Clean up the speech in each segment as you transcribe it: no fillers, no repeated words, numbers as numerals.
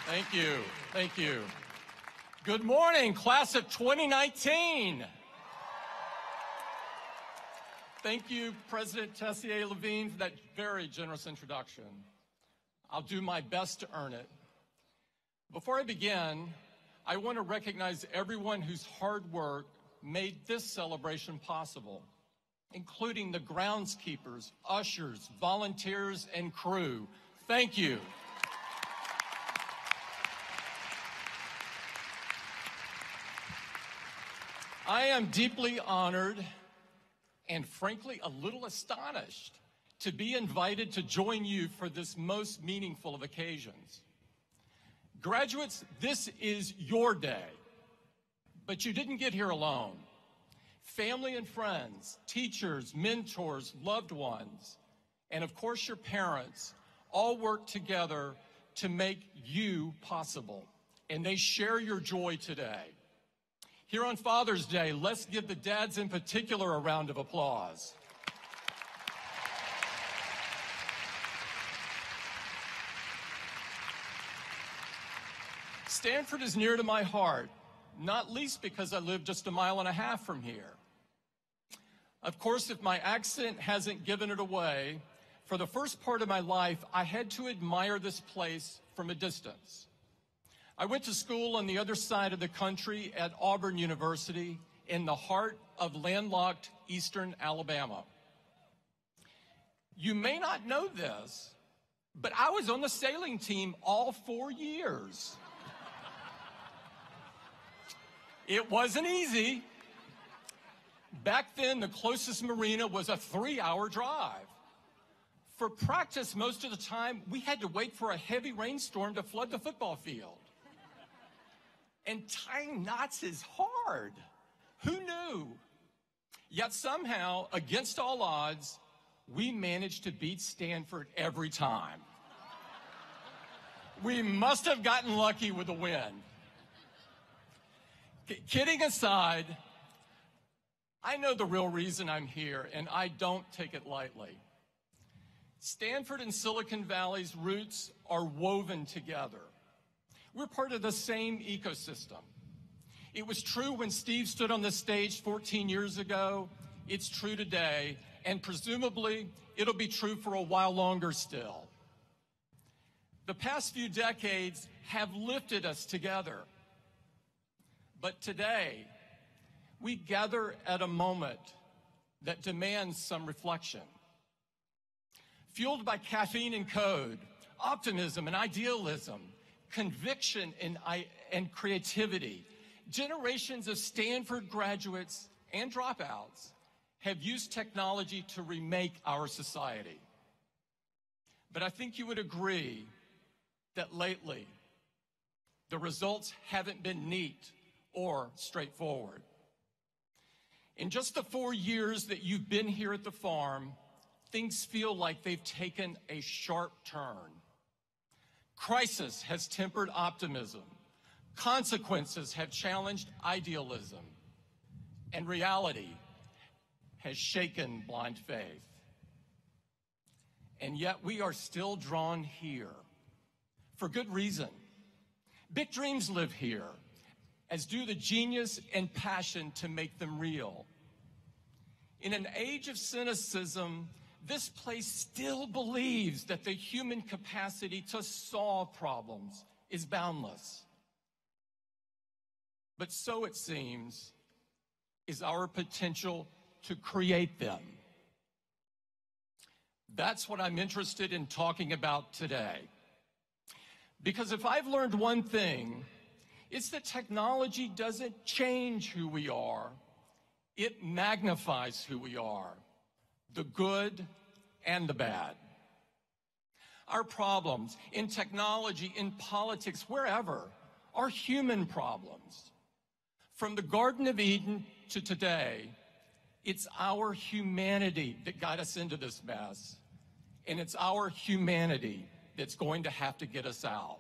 Thank you. Thank you. Good morning, class of 2019. Thank you, President Tessier Levine, for that very generous introduction. I'll do my best to earn it. Before I begin, I want to recognize everyone whose hard work made this celebration possible, including the groundskeepers, ushers, volunteers, and crew. Thank you. I am deeply honored and frankly a little astonished to be invited to join you for this most meaningful of occasions. Graduates, this is your day, but you didn't get here alone. Family and friends, teachers, mentors, loved ones, and of course your parents all work together to make you possible, and they share your joy today. Here on Father's Day, let's give the dads in particular a round of applause. Stanford is near to my heart, not least because I live just a mile and a half from here. Of course, if my accent hasn't given it away, for the first part of my life, I had to admire this place from a distance. I went to school on the other side of the country at Auburn University in the heart of landlocked eastern Alabama. You may not know this, but I was on the sailing team all 4 years. It wasn't easy. Back then, the closest marina was a 3-hour drive. For practice, most of the time, we had to wait for a heavy rainstorm to flood the football field. And tying knots is hard. Who knew? Yet somehow, against all odds, we managed to beat Stanford every time. We must have gotten lucky with the wind. Kidding aside, I know the real reason I'm here, and I don't take it lightly. Stanford and Silicon Valley's roots are woven together. We're part of the same ecosystem. It was true when Steve stood on this stage 14 years ago. It's true today, and presumably it'll be true for a while longer still. The past few decades have lifted us together. But today, we gather at a moment that demands some reflection. Fueled by caffeine and code, optimism and idealism, conviction and creativity, generations of Stanford graduates and dropouts have used technology to remake our society. But I think you would agree that lately, the results haven't been neat or straightforward. In just the 4 years that you've been here at the farm, things feel like they've taken a sharp turn. Crisis has tempered optimism. Consequences have challenged idealism. And reality has shaken blind faith. And yet we are still drawn here for good reason. Big dreams live here, as do the genius and passion to make them real. In an age of cynicism, this place still believes that the human capacity to solve problems is boundless. But so it seems is our potential to create them. That's what I'm interested in talking about today. Because if I've learned one thing, it's that technology doesn't change who we are. It magnifies who we are, the good and the bad. Our problems in technology, in politics, wherever, are human problems. From the Garden of Eden to today, it's our humanity that got us into this mess, and it's our humanity that's going to have to get us out.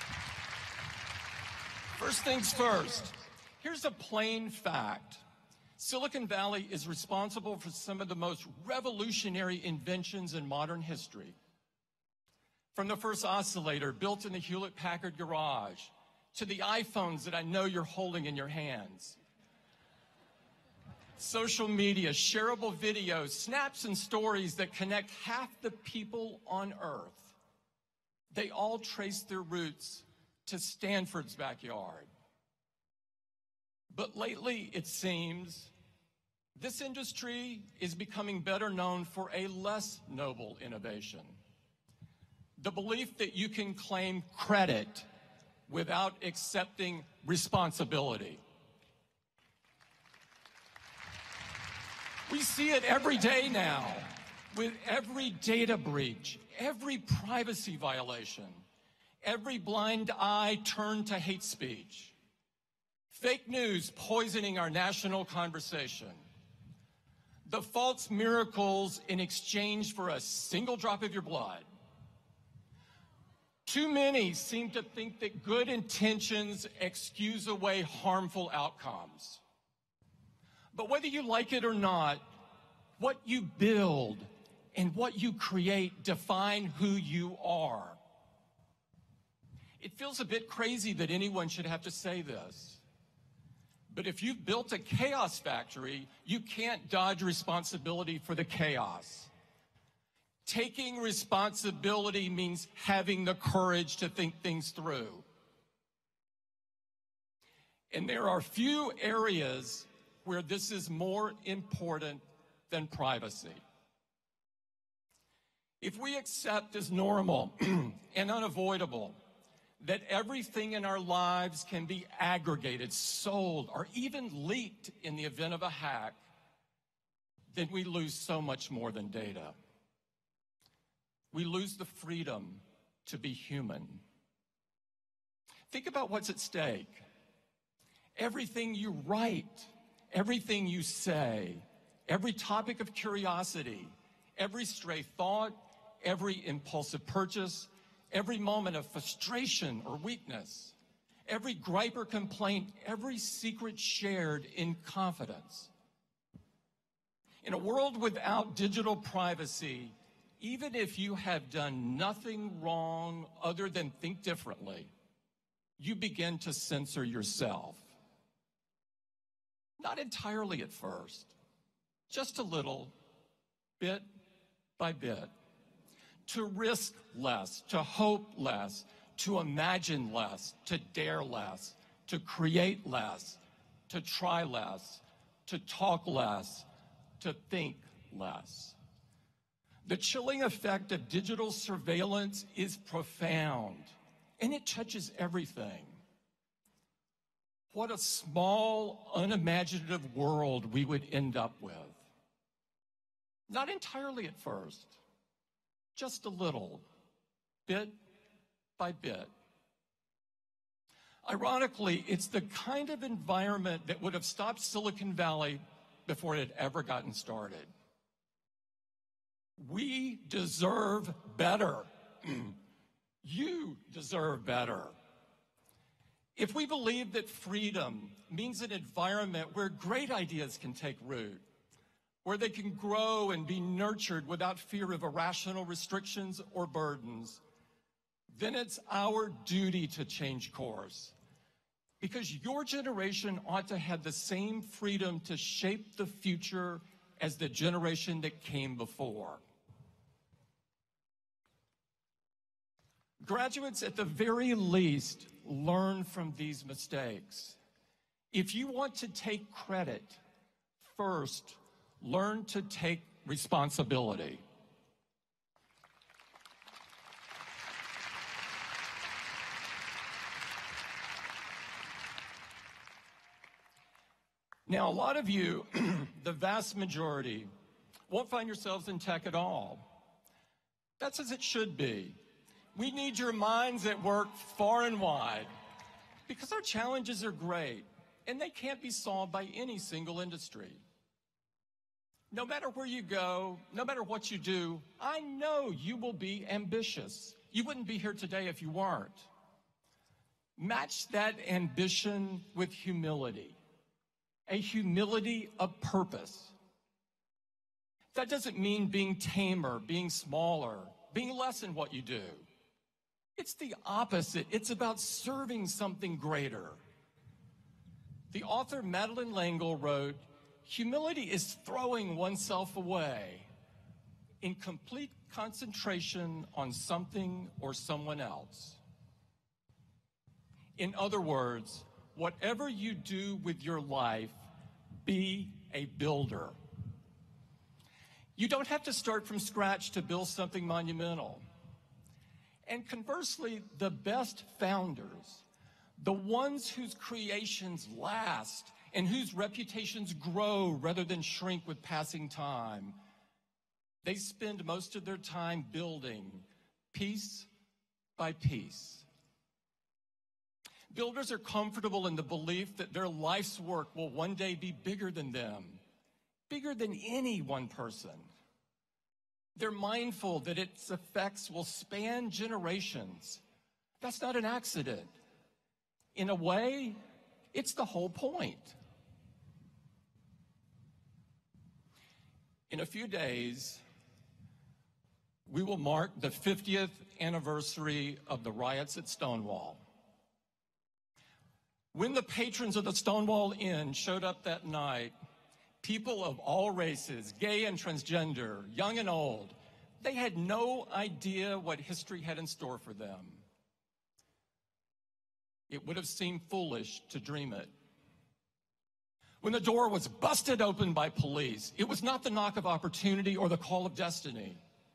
First things first, here's a plain fact. Silicon Valley is responsible for some of the most revolutionary inventions in modern history. From the first oscillator built in the Hewlett-Packard garage, to the iPhones that I know you're holding in your hands. Social media, shareable videos, snaps and stories that connect half the people on Earth. They all trace their roots to Stanford's backyard. But lately, it seems, this industry is becoming better known for a less noble innovation. The belief that you can claim credit without accepting responsibility. We see it every day now, with every data breach, every privacy violation, every blind eye turned to hate speech, fake news poisoning our national conversation, the false miracles in exchange for a single drop of your blood. Too many seem to think that good intentions excuse away harmful outcomes. But whether you like it or not, what you build and what you create define who you are. It feels a bit crazy that anyone should have to say this. But if you've built a chaos factory, you can't dodge responsibility for the chaos. Taking responsibility means having the courage to think things through. And there are few areas where this is more important than privacy. If we accept as normal and unavoidable that everything in our lives can be aggregated, sold, or even leaked in the event of a hack, then we lose so much more than data. We lose the freedom to be human. Think about what's at stake. Everything you write, everything you say, every topic of curiosity, every stray thought, every impulsive purchase, every moment of frustration or weakness, every gripe or complaint, every secret shared in confidence. In a world without digital privacy, even if you have done nothing wrong other than think differently, you begin to censor yourself. Not entirely at first, just a little, bit by bit. To risk less, to hope less, to imagine less, to dare less, to create less, to try less, to talk less, to think less. The chilling effect of digital surveillance is profound, and it touches everything. What a small, unimaginative world we would end up with. Not entirely at first, just a little, bit by bit. Ironically, it's the kind of environment that would have stopped Silicon Valley before it had ever gotten started. We deserve better. You deserve better. If we believe that freedom means an environment where great ideas can take root, where they can grow and be nurtured without fear of irrational restrictions or burdens, then it's our duty to change course. Because your generation ought to have the same freedom to shape the future as the generation that came before. Graduates, at the very least, learn from these mistakes. If you want to take credit, first, learn to take responsibility. Now, a lot of you, the vast majority, won't find yourselves in tech at all. That's as it should be. We need your minds at work far and wide because our challenges are great and they can't be solved by any single industry. No matter where you go, no matter what you do, I know you will be ambitious. You wouldn't be here today if you weren't. Match that ambition with humility a humility of purpose. That doesn't mean being tamer, being smaller, being less in what you do. It's the opposite. It's about serving something greater. The author Madeleine L'Engle wrote, "Humility is throwing oneself away in complete concentration on something or someone else." In other words, whatever you do with your life, be a builder. You don't have to start from scratch to build something monumental. And conversely, the best founders, the ones whose creations last and whose reputations grow rather than shrink with passing time, they spend most of their time building piece by piece. Builders are comfortable in the belief that their life's work will one day be bigger than them, bigger than any one person. They're mindful that its effects will span generations. That's not an accident. In a way, it's the whole point. In a few days, we will mark the 50th anniversary of the riots at Stonewall. When the patrons of the Stonewall Inn showed up that night, people of all races, gay and transgender, young and old, they had no idea what history had in store for them. It would have seemed foolish to dream it. When the door was busted open by police, it was not the knock of opportunity or the call of destiny.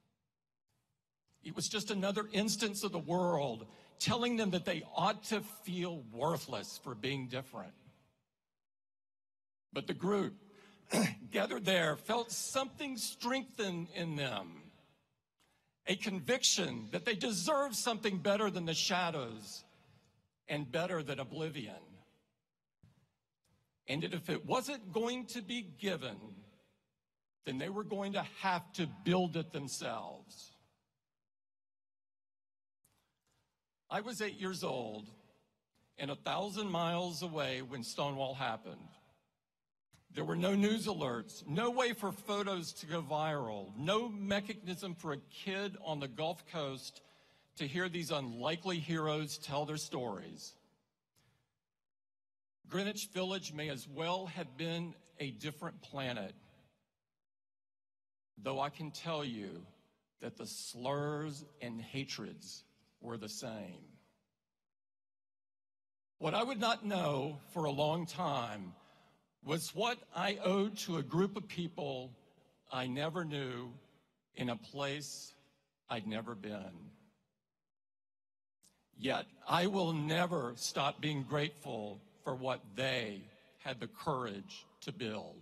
It was just another instance of the world telling them that they ought to feel worthless for being different. But the group gathered there felt something strengthen in them, a conviction that they deserved something better than the shadows and better than oblivion. And that if it wasn't going to be given, then they were going to have to build it themselves. I was 8 years old and 1,000 miles away when Stonewall happened. There were no news alerts, no way for photos to go viral, no mechanism for a kid on the Gulf Coast to hear these unlikely heroes tell their stories. Greenwich Village may as well have been a different planet, though I can tell you that the slurs and hatreds were the same. What I would not know for a long time was what I owed to a group of people I never knew in a place I'd never been. Yet I will never stop being grateful for what they had the courage to build.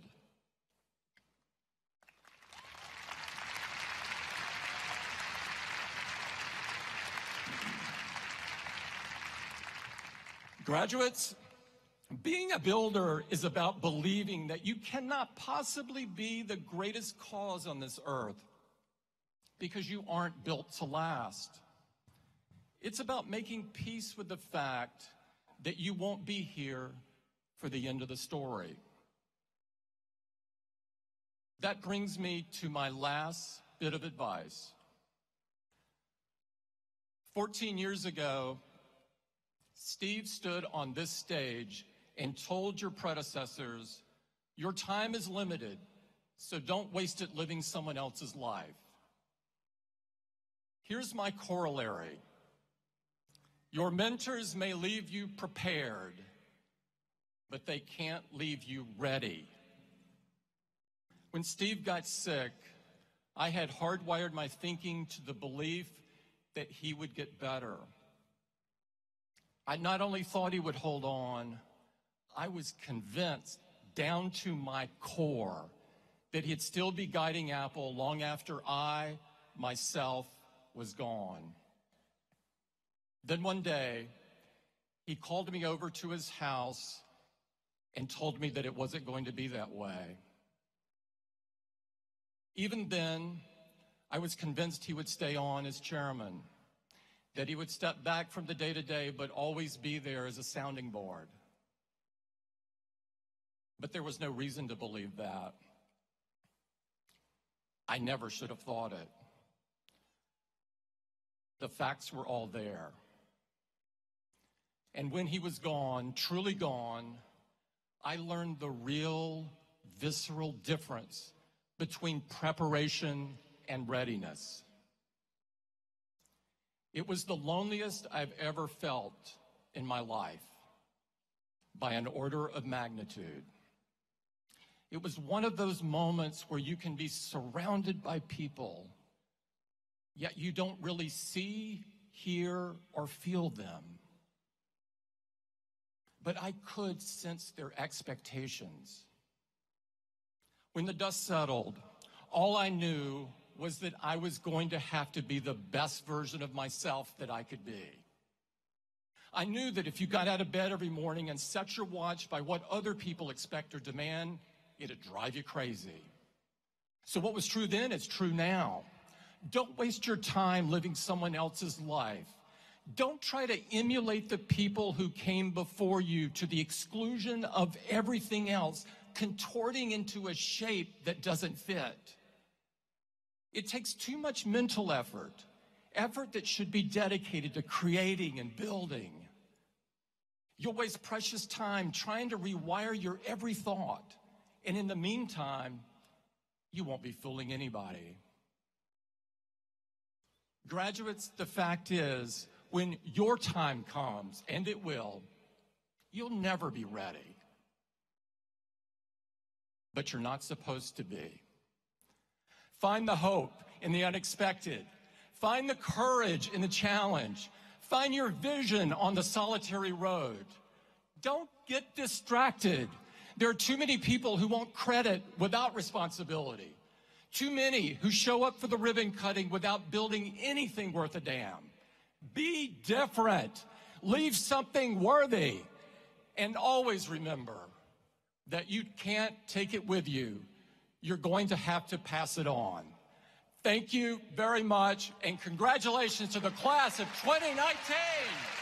Graduates, being a builder is about believing that you cannot possibly be the greatest cause on this earth because you aren't built to last. It's about making peace with the fact that you won't be here for the end of the story. That brings me to my last bit of advice. 14 years ago, Steve stood on this stage and told your predecessors, your time is limited, so don't waste it living someone else's life. Here's my corollary. Your mentors may leave you prepared, but they can't leave you ready. When Steve got sick, I had hardwired my thinking to the belief that he would get better. I not only thought he would hold on, I was convinced down to my core that he'd still be guiding Apple long after I, myself, was gone. Then one day, he called me over to his house and told me that it wasn't going to be that way. Even then, I was convinced he would stay on as chairman, that he would step back from the day-to-day but always be there as a sounding board. But there was no reason to believe that. I never should have thought it. The facts were all there. And when he was gone, truly gone, I learned the real, visceral difference between preparation and readiness. It was the loneliest I've ever felt in my life, by an order of magnitude. It was one of those moments where you can be surrounded by people, yet you don't really see, hear, or feel them. But I could sense their expectations. When the dust settled, all I knew was that I was going to have to be the best version of myself that I could be. I knew that if you got out of bed every morning and set your watch by what other people expect or demand, it'd drive you crazy. So what was true then is true now. Don't waste your time living someone else's life. Don't try to emulate the people who came before you to the exclusion of everything else, contorting into a shape that doesn't fit. It takes too much mental effort that should be dedicated to creating and building. You'll waste precious time trying to rewire your every thought, and in the meantime, you won't be fooling anybody. Graduates, the fact is, when your time comes, and it will, you'll never be ready. But you're not supposed to be. Find the hope in the unexpected. Find the courage in the challenge. Find your vision on the solitary road. Don't get distracted. There are too many people who want credit without responsibility. Too many who show up for the ribbon cutting without building anything worth a damn. Be different. Leave something worthy. And always remember that you can't take it with you. You're going to have to pass it on. Thank you very much, and congratulations to the class of 2019.